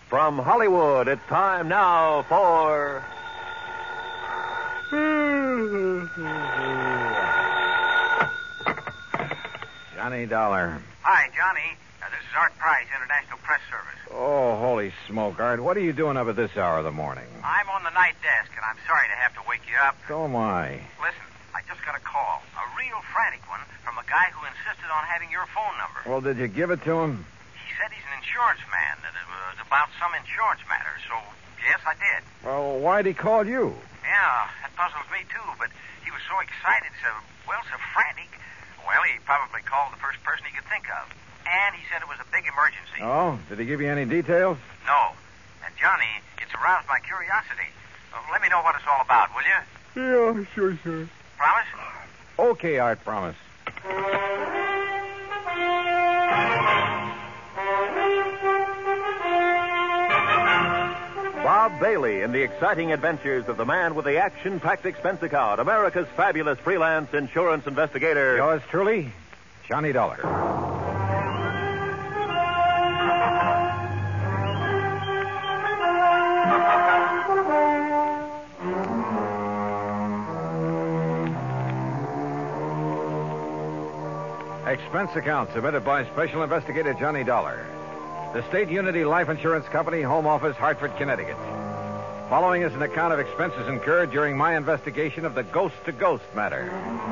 From Hollywood, it's time now for... Johnny Dollar. Hi, Johnny. This is Art Price, International Press Service. Oh, holy smoke, Art. What are you doing up at this hour of the morning? I'm on the night desk, and I'm sorry to have to wake you up. So am I. Listen, I just got a call, a real frantic one, from a guy who insisted on having your phone number. Well, did you give it to him? He said he's an insurance man, that it was about some insurance matter, so yes, I did. Well, why'd he call you? Yeah, that puzzles me, too, but he was so excited, so frantic. Well, he probably called the first person he could think of. And he said it was a big emergency. Oh? Did he give you any details? No. And, Johnny, it's aroused my curiosity. Let me know what it's all about, will you? Yeah, sure, sir. Promise? Okay, Art, promise. Bob Bailey in the exciting adventures of the man with the action-packed expense account, America's fabulous freelance insurance investigator. Yours truly, Johnny Dollar. Expense account submitted by Special Investigator Johnny Dollar. The State Unity Life Insurance Company, Home Office, Hartford, Connecticut. Following is an account of expenses incurred during my investigation of the ghost-to-ghost matter.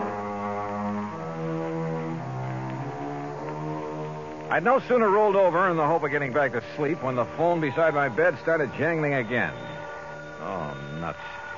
I'd no sooner rolled over in the hope of getting back to sleep when the phone beside my bed started jangling again. Oh, nuts.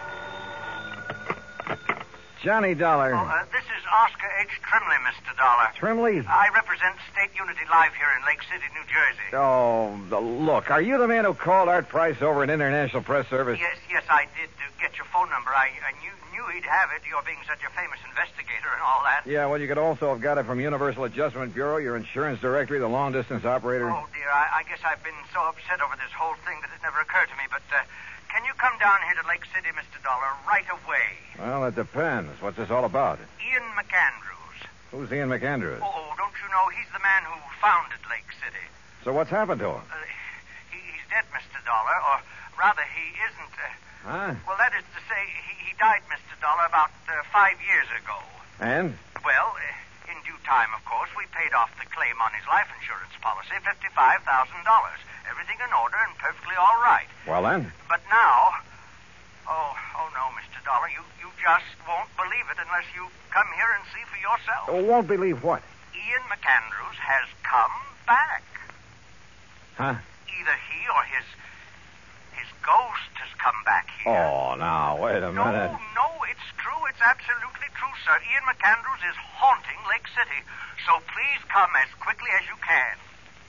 Johnny Dollar. This is Oscar H. Trimley, Mr. Dollar. Trimley? I represent State Unity Life here in Lake City, New Jersey. Oh, look, are you the man who called Art Price over at International Press Service? Yes, I did get your phone number. I knew he'd have it, you're being such a famous investigator and all that. Yeah, well, you could also have got it from Universal Adjustment Bureau, your insurance directory, the long-distance operator. Oh, dear, I guess I've been so upset over this whole thing that it never occurred to me, but can you come down here to Lake City, Mr. Dollar, right away? Well, it depends. What's this all about? Ian McAndrews. Who's Ian McAndrews? Oh, don't you know, he's the man who founded Lake City. So what's happened to him? He's dead, Mr. Dollar, or rather, he isn't. Huh? Well, that is to say, he died, Mr. Dollar, about 5 years ago. And? Well, in due time, of course, we paid off the claim on his life insurance policy, $55,000. Everything in order and perfectly all right. Well, then? But now, oh no, Mr. Dollar, you just won't believe it unless you come here and see for yourself. Oh, won't believe what? Ian McAndrews has come back. Huh? Either he or his ghost has come back here. Oh, now, wait a minute. No, it's true. It's absolutely true, sir. Ian McAndrews is haunting Lake City. So please come as quickly as you can.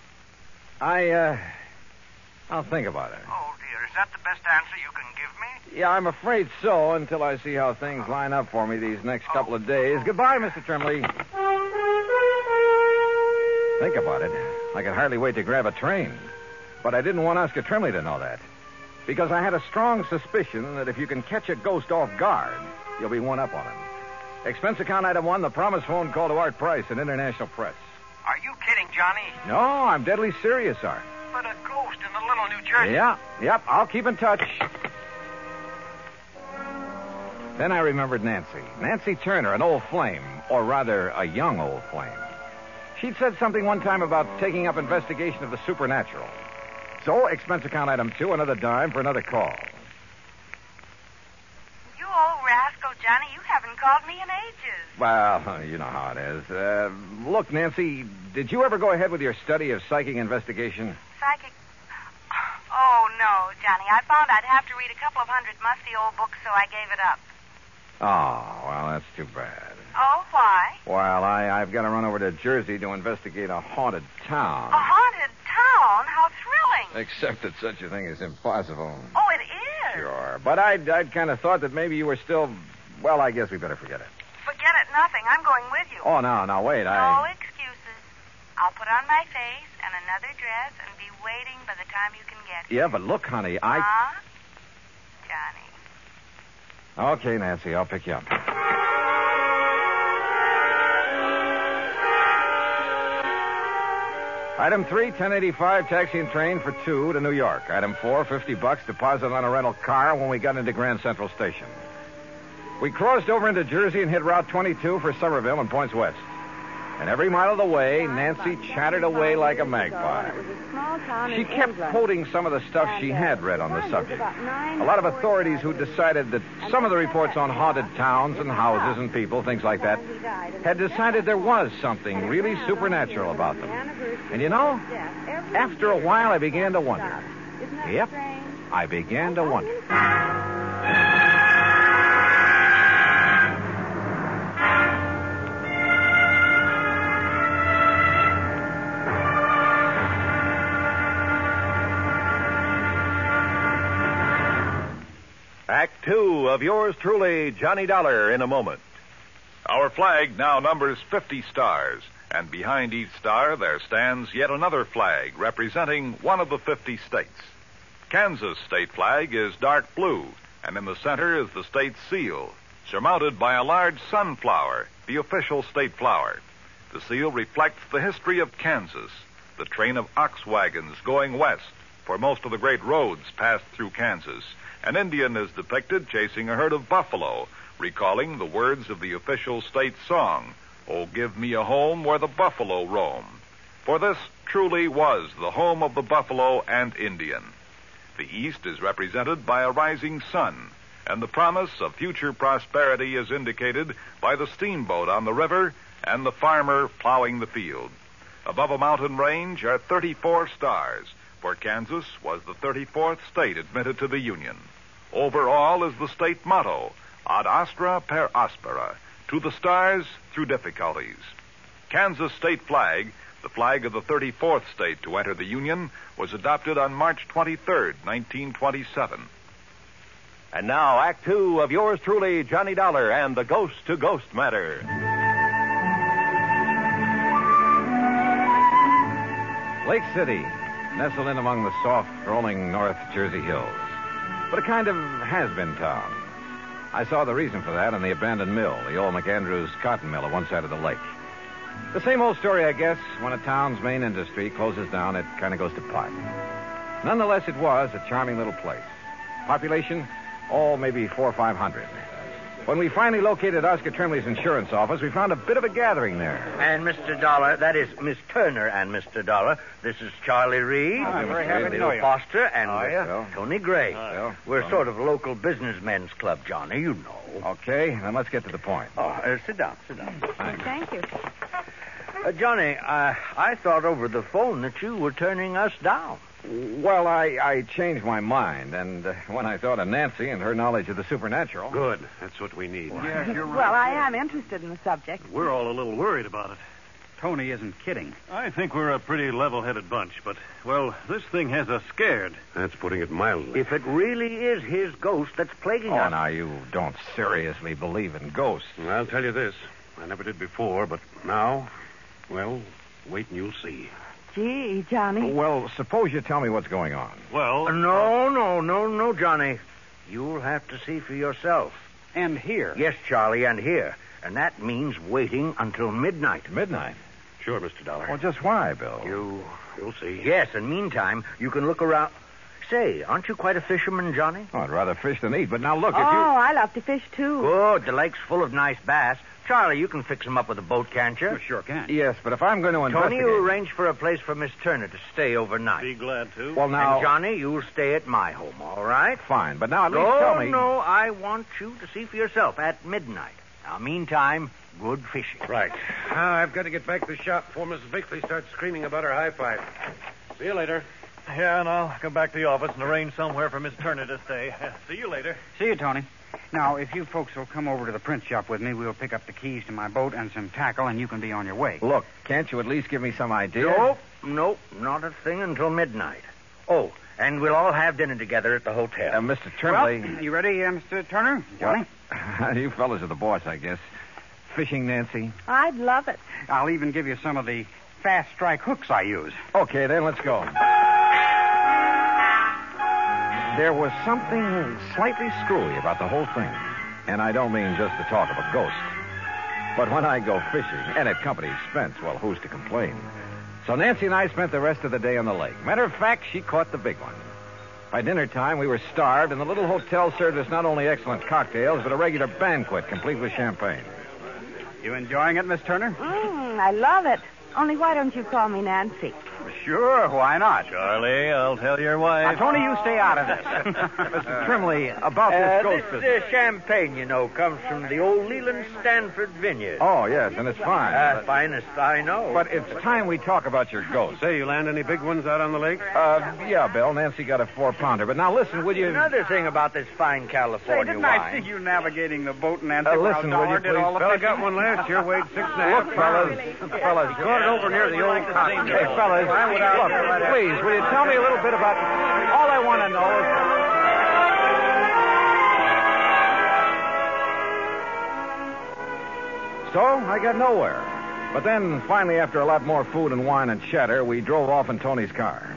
I'll think about it. Oh, dear. Is that the best answer you can give me? Yeah, I'm afraid so, until I see how things line up for me these next couple of days. Goodbye, Mr. Trimley. Think about it. I could hardly wait to grab a train. But I didn't want Oscar Trimley to know that. Because I had a strong suspicion that if you can catch a ghost off guard, you'll be one up on him. Expense account item 1, the promise phone call to Art Price in International Press. Are you kidding, Johnny? No, I'm deadly serious, Art. But a ghost in the little New Jersey. Yep, I'll keep in touch. Then I remembered Nancy. Nancy Turner, an old flame, or rather, a young old flame. She'd said something one time about taking up investigation of the supernatural. So, expense account item 2, another dime for another call. You old rascal, Johnny, you haven't called me in ages. Well, you know how it is. Look, Nancy, did you ever go ahead with your study of psychic investigation? Psychic? Oh, no, Johnny. I found I'd have to read a couple of hundred musty old books, so I gave it up. Oh, well, that's too bad. Oh, why? Well, I've got to run over to Jersey to investigate a haunted town. A haunted town? How thrilling. Except that such a thing is impossible. Oh, it is? Sure. But I'd kind of thought that maybe you were still... Well, I guess we better forget it. Forget it, nothing. I'm going with you. Oh, no, wait, No excuses. I'll put on my face and another dress and be waiting by the time you can get here. Yeah, but look, honey, Johnny. Okay, Nancy, I'll pick you up. Item 3, 1085, taxi and train for 2 to New York. Item 4, $50 deposit on a rental car when we got into Grand Central Station. We crossed over into Jersey and hit Route 22 for Somerville and points west. And every mile of the way, Nancy chattered away like a magpie. She kept quoting some of the stuff she had read on the subject. A lot of authorities who decided that some of the reports on haunted towns and houses and people, things like that, had decided there was something really supernatural about them. And you know, after a while, I began to wonder. Yep, I began to wonder. Act 2 of yours truly, Johnny Dollar, in a moment. Our flag now numbers 50 stars, and behind each star there stands yet another flag representing one of the 50 states. Kansas' state flag is dark blue, and in the center is the state's seal, surmounted by a large sunflower, the official state flower. The seal reflects the history of Kansas, the train of ox wagons going west, for most of the great roads passed through Kansas. An Indian is depicted chasing a herd of buffalo, recalling the words of the official state song, "Oh, give me a home where the buffalo roam." For this truly was the home of the buffalo and Indian. The East is represented by a rising sun, and the promise of future prosperity is indicated by the steamboat on the river and the farmer plowing the field. Above a mountain range are 34 stars, for Kansas was the 34th state admitted to the Union. Over all is the state motto, Ad Astra per Aspera, to the stars through difficulties. Kansas state flag, the flag of the 34th state to enter the Union, was adopted on March 23rd, 1927. And now, Act 2 of yours truly, Johnny Dollar, and the Ghost-to-Ghost Matter. Lake City, nestled in among the soft, rolling North Jersey hills. But a kind of has-been town. I saw the reason for that in the abandoned mill, the old McAndrews cotton mill at one side of the lake. The same old story, I guess. When a town's main industry closes down, it kind of goes to pot. Nonetheless, it was a charming little place. Population, maybe 400 or 500. When we finally located Oscar Tremley's insurance office, we found a bit of a gathering there. And Mr. Dollar, that is Miss Turner and Mr. Dollar. This is Charlie Reed. I'm very happy to Bill know you. Foster and Bill. Tony Gray. Bill. We're sort of local businessmen's club, Johnny, you know. Okay, then let's get to the point. Sit down. Thank you. Johnny, I thought over the phone that you were turning us down. Well, I changed my mind, and when I thought of Nancy and her knowledge of the supernatural... Good. That's what we need. Yes, you're right. Well, I am interested in the subject. We're all a little worried about it. Tony isn't kidding. I think we're a pretty level-headed bunch, but, well, this thing has us scared. That's putting it mildly. If it really is his ghost that's plaguing us... Oh, now, you don't seriously believe in ghosts. I'll tell you this. I never did before, but now, well, wait and you'll see. Gee, Johnny. Well, suppose you tell me what's going on. Well... No, Johnny. You'll have to see for yourself. And here. Yes, Charlie, and here. And that means waiting until midnight. Midnight? Sure, Mr. Dollar. Well, just why, Bill? You'll see. Yes, and meantime, you can look around... Say, aren't you quite a fisherman, Johnny? Oh, I'd rather fish than eat, but now look, if you... I love to fish, too. Good. The lake's full of nice bass. Charlie, you can fix them up with a boat, can't you? You sure can. Yes, but if I'm going to investigate... Tony, you arrange for a place for Miss Turner to stay overnight. Be glad to. Well, now... And Johnny, you'll stay at my home, all right? Fine, but now at least tell me... No, I want you to see for yourself at midnight. Now, meantime, good fishing. Right. I've got to get back to the shop before Miss Bickley starts screaming about her high five. See you later. Yeah, and I'll come back to the office and arrange somewhere for Miss Turner to stay. See you later. See you, Tony. Now, if you folks will come over to the print shop with me, we'll pick up the keys to my boat and some tackle, and you can be on your way. Look, can't you at least give me some idea? Nope, not a thing until midnight. Oh, and we'll all have dinner together at the hotel. Mr. Tremblay... Well, you ready, Mr. Turner? Johnny? You fellas are the boss, I guess. Fishing, Nancy? I'd love it. I'll even give you some of the fast strike hooks I use. Okay, then let's go. There was something slightly screwy about the whole thing. And I don't mean just the talk of a ghost. But when I go fishing, and at company expense, well, who's to complain? So Nancy and I spent the rest of the day on the lake. Matter of fact, she caught the big one. By dinner time, we were starved, and the little hotel served us not only excellent cocktails, but a regular banquet, complete with champagne. You enjoying it, Miss Turner? I love it. Only why don't you call me Nancy? Sure, why not? Charlie, I'll tell your wife. Now, Tony, you stay out of this. Mr. Trimley, about this ghost business. This champagne, you know, comes from the old Leland Stanford vineyard. Oh, yes, and it's fine. Finest I know. But it's time we talk about your ghost. Say, you land any big ones out on the lake? Yeah, Bill. Nancy got a 4-pounder. But now listen, would you... Another thing about this fine California Didn't wine. I see you navigating the boat, Nancy? Listen, while will you Dollar did please? all the Fella fishing? got one last year, weighed 6.5 Look, pounds. fellas, Caught it over near the old cock. Hey, fellas, look, please, will you tell me a little bit about... All I want to know is... So, I got nowhere. But then, finally, after a lot more food and wine and chatter, we drove off in Tony's car.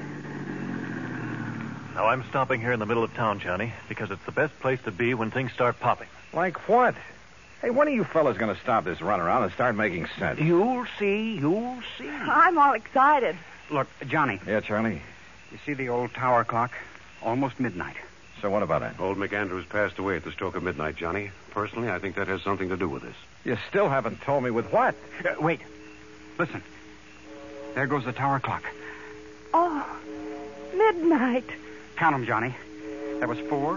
Now, I'm stopping here in the middle of town, Johnny, because it's the best place to be when things start popping. Like what? Hey, when are you fellas going to stop this runaround and start making sense? You'll see. I'm all excited. Look, Johnny, Yeah, Charlie? you see the old tower clock? Almost midnight. So what about it? Old McAndrews passed away at the stroke of midnight, Johnny. Personally, I think that has something to do with this. You still haven't told me with what? Wait. Listen. There goes the tower clock. Oh, midnight. Count 'em, Johnny. That was 4,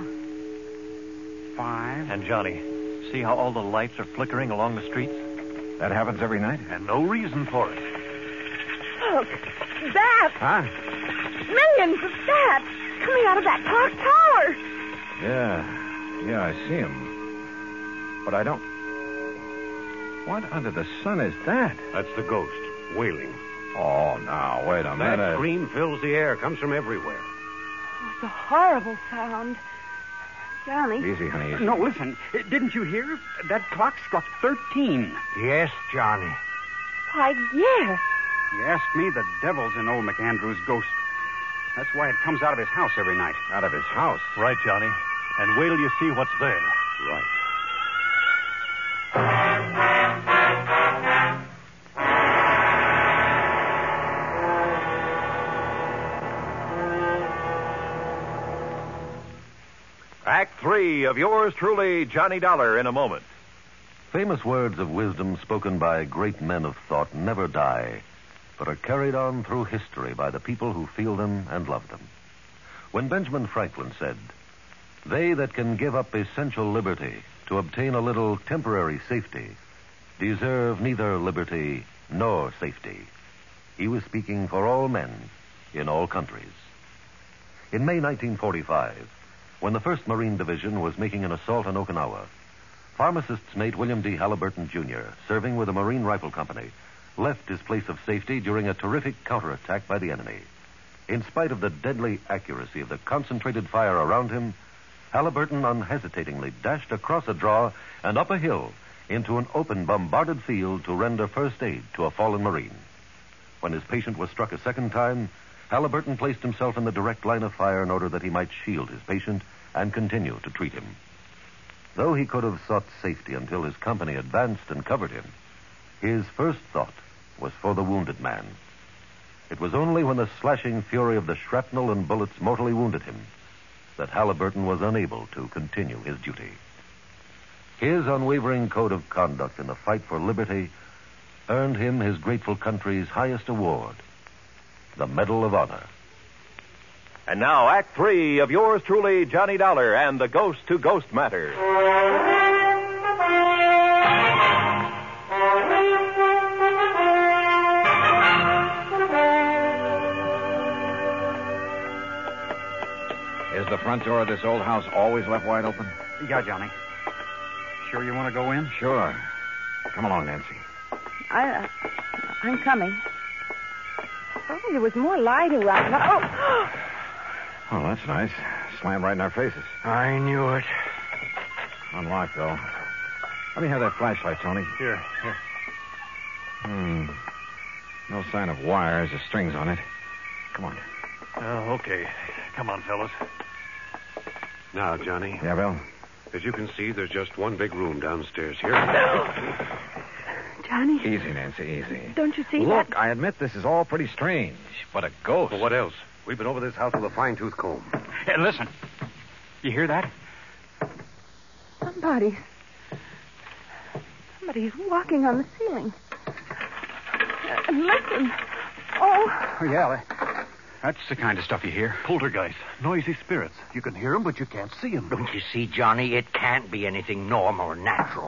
5. And, Johnny, see how all the lights are flickering along the streets? That happens every night? And no reason for it. Look, bats. Huh? Millions of bats coming out of that clock tower. Yeah, I see him. But I don't... What under the sun is that? That's the ghost, wailing. Oh, now, wait a minute. That scream fills the air, comes from everywhere. Oh, it's a horrible sound. Johnny. Easy, honey, easy. No, listen. Didn't you hear? That clock struck 13. Yes, Johnny. Why, yes. You ask me, the devil's in old McAndrew's ghost. That's why it comes out of his house every night. Out of his house? Right, Johnny. And wait till you see what's there. Right. Act 3 of yours truly, Johnny Dollar, in a moment. Famous words of wisdom spoken by great men of thought never die, but are carried on through history by the people who feel them and love them. When Benjamin Franklin said, "They that can give up essential liberty to obtain a little temporary safety deserve neither liberty nor safety," he was speaking for all men in all countries. In May 1945, when the 1st Marine Division was making an assault on Okinawa, pharmacist's mate William D. Halliburton, Jr., serving with the Marine Rifle Company, left his place of safety during a terrific counterattack by the enemy. In spite of the deadly accuracy of the concentrated fire around him, Halliburton unhesitatingly dashed across a draw and up a hill into an open, bombarded field to render first aid to a fallen Marine. When his patient was struck a second time, Halliburton placed himself in the direct line of fire in order that he might shield his patient and continue to treat him. Though he could have sought safety until his company advanced and covered him, his first thought was for the wounded man. It was only when the slashing fury of the shrapnel and bullets mortally wounded him that Halliburton was unable to continue his duty. His unwavering code of conduct in the fight for liberty earned him his grateful country's highest award, the Medal of Honor. And now, Act 3 of yours truly, Johnny Dollar, and the Ghost to Ghost Matter. Is the front door of this old house always left wide open? Yeah, Johnny. Sure you want to go in? Sure. Come along, Nancy. I'm coming. Oh, there was more light around. Oh! Oh, that's nice. Slammed right in our faces. I knew it. Unlocked, though. Let me have that flashlight, Tony. Here. No sign of wires or strings on it. Come on. Oh, okay. Come on, fellas. Now, Johnny, Yeah, Bill? as you can see, there's just one big room downstairs here. Johnny. Easy, Nancy, easy. Don't you see Look, that? I admit this is all pretty strange, but a ghost. Well, what else? We've been over this house with a fine-tooth comb. Hey, listen. You hear that? Somebody's walking on the ceiling. Listen. Oh. Oh, yeah. That's the kind of stuff you hear. Poltergeist, noisy spirits. You can hear them, but you can't see them. Don't you see, Johnny? It can't be anything normal or natural.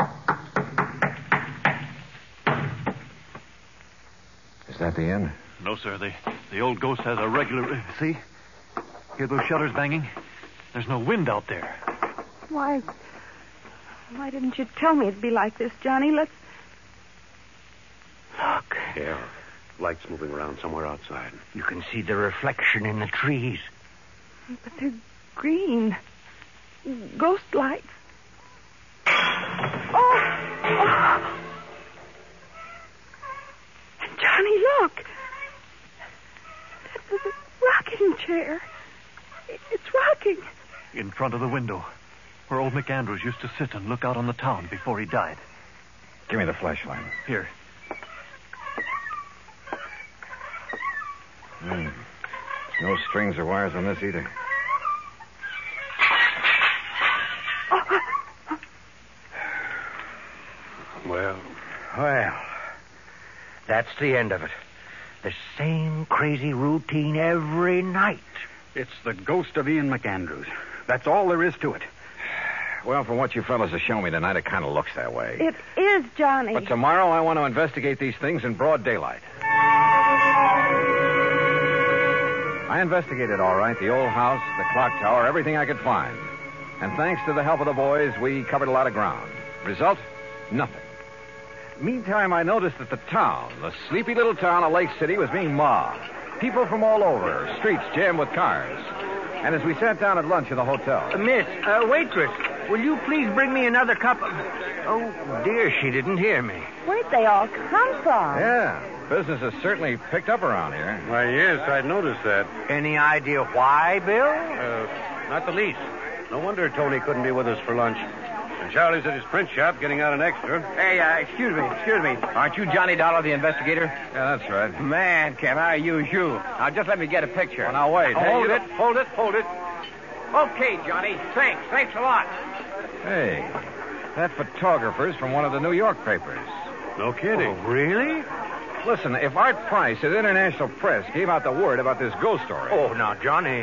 Is that the end? No, sir. The old ghost has a regular... See? Hear those shutters banging? There's no wind out there. Why didn't you tell me it'd be like this, Johnny? Let's... Look. Yeah. Lights moving around somewhere outside. You can see the reflection in the trees. But they're green. Ghost lights. Oh! Johnny, look. That's a rocking chair. It's rocking. In front of the window, where old McAndrews used to sit and look out on the town before he died. Give me the flashlight. Here. No strings or wires on this either. Well, that's the end of it. The same crazy routine every night. It's the ghost of Ian McAndrews. That's all there is to it. Well, from what you fellas have shown me tonight, it kind of looks that way. It is, Johnny. But tomorrow I want to investigate these things in broad daylight. I investigated all right, the old house, the clock tower, everything I could find. And thanks to the help of the boys, we covered a lot of ground. Result? Nothing. Meantime, I noticed that the town, the sleepy little town of Lake City, was being mobbed. People from all over, streets jammed with cars. And as we sat down at lunch in the hotel... Miss, waitress, will you please bring me another cup of... Oh, dear, she didn't hear me. Where'd they all come from? Yeah, business has certainly picked up around here. why, yes, I'd noticed that. Any idea why, Bill? Not the least. No wonder Tony couldn't be with us for lunch. And Charlie's at his print shop getting out an extra. Hey, excuse me. Aren't you Johnny Dollar, the investigator? Yeah, that's right. Man, can I use you? Now, just let me get a picture. Well, now, wait. Hold it. Okay, Johnny. Thanks a lot. Hey, that photographer's from one of the New York papers. No kidding. Oh, really? Listen, if Art Price at International Press gave out the word about this ghost story... Oh, now, Johnny.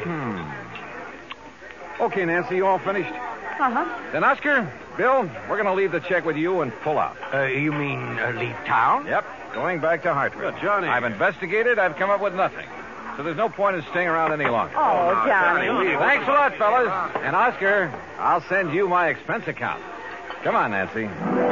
Okay, Nancy, you all finished? Uh-huh. Then, Oscar, Bill, we're going to leave the check with you and pull out. You mean leave town? Yep, going back to Hartford. Johnny. I've investigated. I've come up with nothing. So there's no point in staying around any longer. Oh, Johnny. Thanks a lot, fellas. And, Oscar, I'll send you my expense account. Come on, Nancy.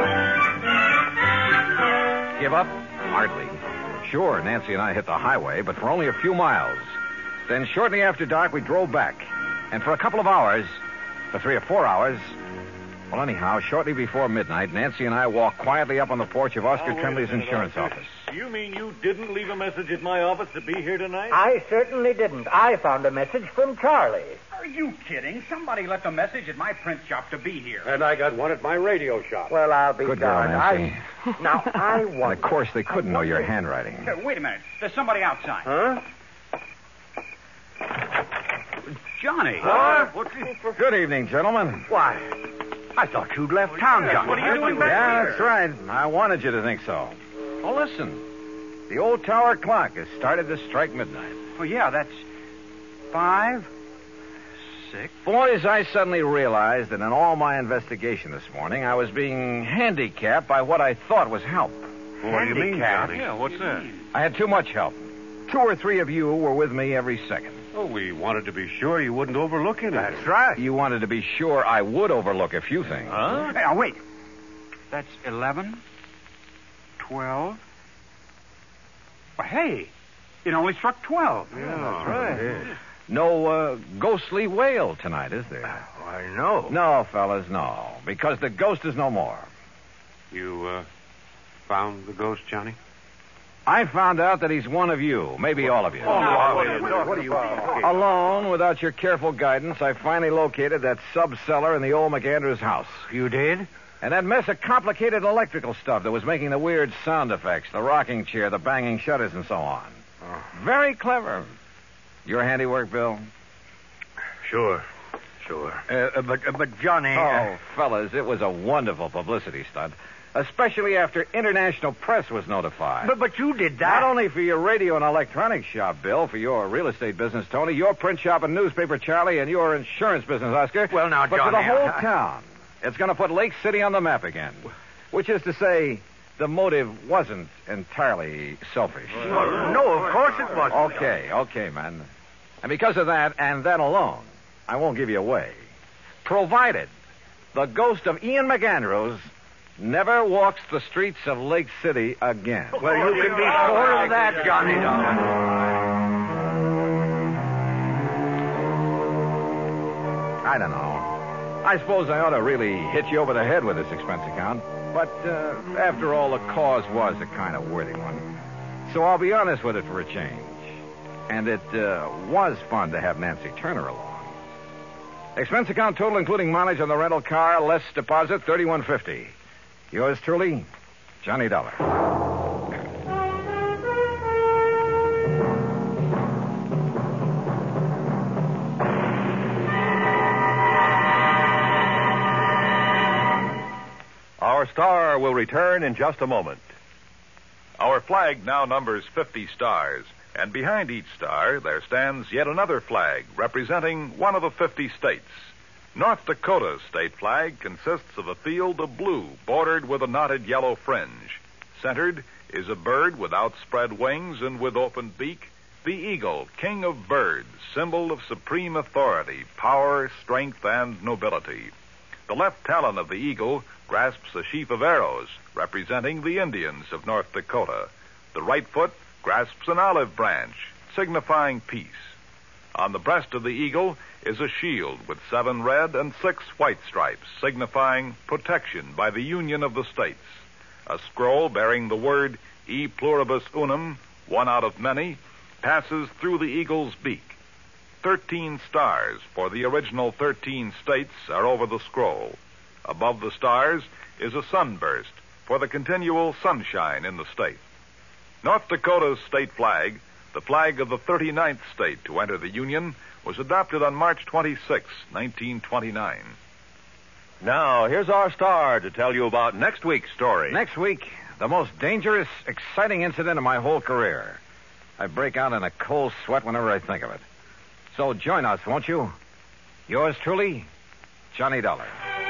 Give up? Hardly. Sure, Nancy and I hit the highway, but for only a few miles. Then shortly after dark, we drove back. And for a couple of hours, for 3 or 4 hours... Well, anyhow, shortly before midnight, Nancy and I walked quietly up on the porch of Oscar Trembley's insurance office. You mean you didn't leave a message at my office to be here tonight? I certainly didn't. I found a message from Charlie. Are you kidding? Somebody left a message at my print shop to be here. And I got one at my radio shop. Well, I'll be Good girl, darned. Nancy. Now, I And want... of course, they couldn't know your handwriting. Hey, wait a minute. There's somebody outside. Huh? Johnny. Good evening, gentlemen. Why, I thought you'd left town, Johnny. What are you doing back Yeah, here? that's right. I wanted you to think so. Oh, listen. The old tower clock has started to strike midnight. Oh, yeah, that's 5, 6. Boys, I suddenly realized that in all my investigation this morning, I was being handicapped by what I thought was help. What do you mean, Johnny? Yeah, what's that? I had too much help. 2 or 3 of you were with me every second. Oh, we wanted to be sure you wouldn't overlook anything. That's right. You wanted to be sure I would overlook a few things. Huh? Hey, now, wait. That's 11, 12. Well, hey, it only struck 12. Yeah, that's right. No ghostly wail tonight, is there? Why, no. No, fellas, no. Because the ghost is no more. You, found the ghost, Johnny? I found out that he's one of you, maybe all of you. What are you... Alone, without your careful guidance, I finally located that sub-cellar in the old McAndrews house. You did? And that mess of complicated electrical stuff that was making the weird sound effects, the rocking chair, the banging shutters, and so on. Oh. Very clever. Your handiwork, Bill? Sure. But Johnny... Oh, fellas, it was a wonderful publicity stunt. Especially after international press was notified. But you did that. Not only for your radio and electronics shop, Bill, for your real estate business, Tony, your print shop and newspaper, Charlie, and your insurance business, Oscar. Well, now, but Johnny... for the whole town. It's going to put Lake City on the map again. Which is to say, the motive wasn't entirely selfish. No, of course it wasn't. Okay, man. And because of that, and that alone, I won't give you away. Provided the ghost of Ian McAndrews never walks the streets of Lake City again. Well, you can be sure of that, Johnny Dollar. I don't know. I suppose I ought to really hit you over the head with this expense account. But after all, the cause was a kind of worthy one. So I'll be honest with it for a change. And it was fun to have Nancy Turner along. Expense account total, including mileage on the rental car, less deposit, $31.50. Yours truly, Johnny Dollar. Our star will return in just a moment. Our flag now numbers 50 stars, and behind each star there stands yet another flag representing one of the 50 states. North Dakota's state flag consists of a field of blue bordered with a knotted yellow fringe. Centered is a bird with outspread wings and with open beak, the eagle, king of birds, symbol of supreme authority, power, strength, and nobility. The left talon of the eagle grasps a sheaf of arrows representing the Indians of North Dakota. The right foot grasps an olive branch, signifying peace. On the breast of the eagle is a shield with 7 red and 6 white stripes, signifying protection by the Union of the States. A scroll bearing the word E pluribus unum, one out of many, passes through the eagle's beak. 13 stars for the original 13 states are over the scroll. Above the stars is a sunburst for the continual sunshine in the state. North Dakota's state flag, the flag of the 39th state to enter the Union, was adopted on March 26, 1929. Now, here's our star to tell you about next week's story. Next week, the most dangerous, exciting incident of my whole career. I break out in a cold sweat whenever I think of it. So join us, won't you? Yours truly, Johnny Dollar.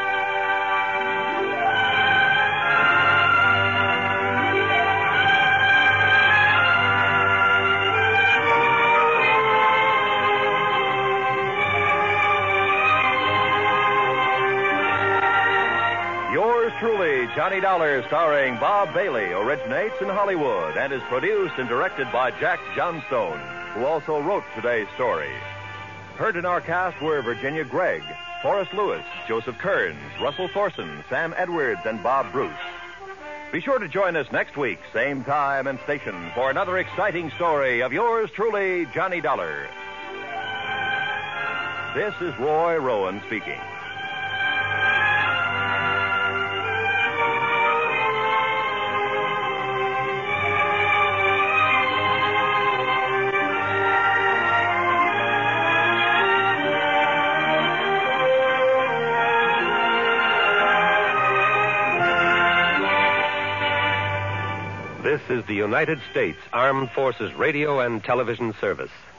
Yours truly, Johnny Dollar, starring Bob Bailey, originates in Hollywood and is produced and directed by Jack Johnstone, who also wrote today's story. Heard in our cast were Virginia Gregg, Forrest Lewis, Joseph Kearns, Russell Thorson, Sam Edwards, and Bob Bruce. Be sure to join us next week, same time and station, for another exciting story of yours truly, Johnny Dollar. This is Roy Rowan speaking. This is the United States Armed Forces Radio and Television Service.